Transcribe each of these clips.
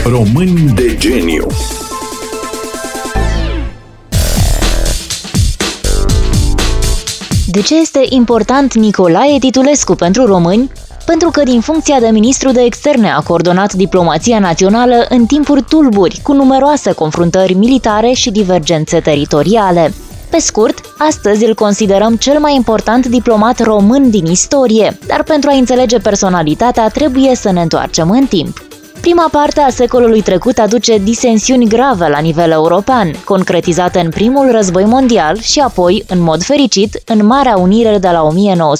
Români de geniu. De ce este important Nicolae Titulescu pentru români? Pentru că din funcția de ministru de externe a coordonat diplomația națională în timpuri tulburi, cu numeroase confruntări militare și divergențe teritoriale. Pe scurt, astăzi îl considerăm cel mai important diplomat român din istorie, dar pentru a înțelege personalitatea trebuie să ne întoarcem în timp. Prima parte a secolului trecut aduce disensiuni grave la nivel european, concretizate în primul război mondial și apoi, în mod fericit, în Marea Unire de la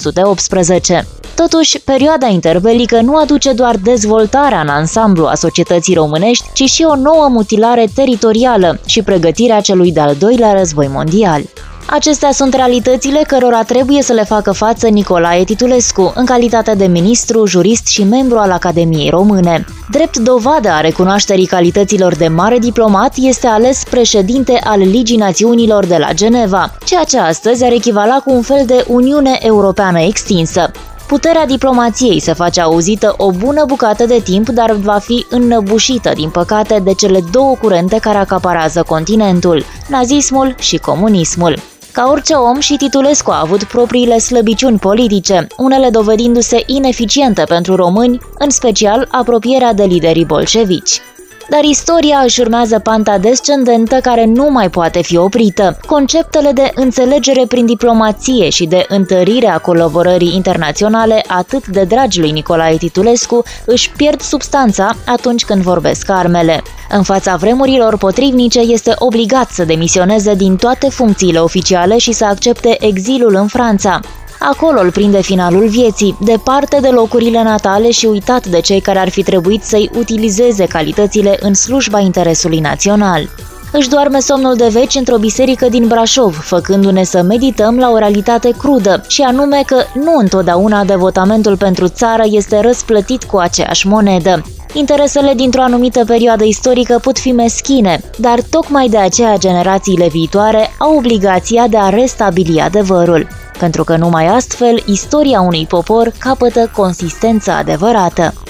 1918. Totuși, perioada interbelică nu aduce doar dezvoltarea în ansamblu a societății românești, ci și o nouă mutilare teritorială și pregătirea celui de-al doilea război mondial. Acestea sunt realitățile cărora trebuie să le facă față Nicolae Titulescu, în calitate de ministru, jurist și membru al Academiei Române. Drept dovadă a recunoașterii calităților de mare diplomat, este ales președinte al Ligii Națiunilor de la Geneva, ceea ce astăzi ar echivala cu un fel de Uniune Europeană extinsă. Puterea diplomației se face auzită o bună bucată de timp, dar va fi înnăbușită, din păcate, de cele două curente care acaparează continentul, nazismul și comunismul. Ca orice om, și Titulescu a avut propriile slăbiciuni politice, unele dovedindu-se ineficiente pentru români, în special apropierea de liderii bolșevici. Dar istoria își urmează panta descendentă care nu mai poate fi oprită. Conceptele de înțelegere prin diplomație și de întărire a colaborării internaționale, atât de dragi lui Nicolae Titulescu, își pierd substanța atunci când vorbesc armele. În fața vremurilor potrivnice, este obligat să demisioneze din toate funcțiile oficiale și să accepte exilul în Franța. Acolo îl prinde finalul vieții, departe de locurile natale și uitat de cei care ar fi trebuit să-i utilizeze calitățile în slujba interesului național. Își doarme somnul de veci într-o biserică din Brașov, făcându-ne să medităm la o realitate crudă, și anume că nu întotdeauna devotamentul pentru țară este răsplătit cu aceeași monedă. Interesele dintr-o anumită perioadă istorică pot fi meschine, dar tocmai de aceea generațiile viitoare au obligația de a restabili adevărul. Pentru că numai astfel, istoria unui popor capătă consistență adevărată.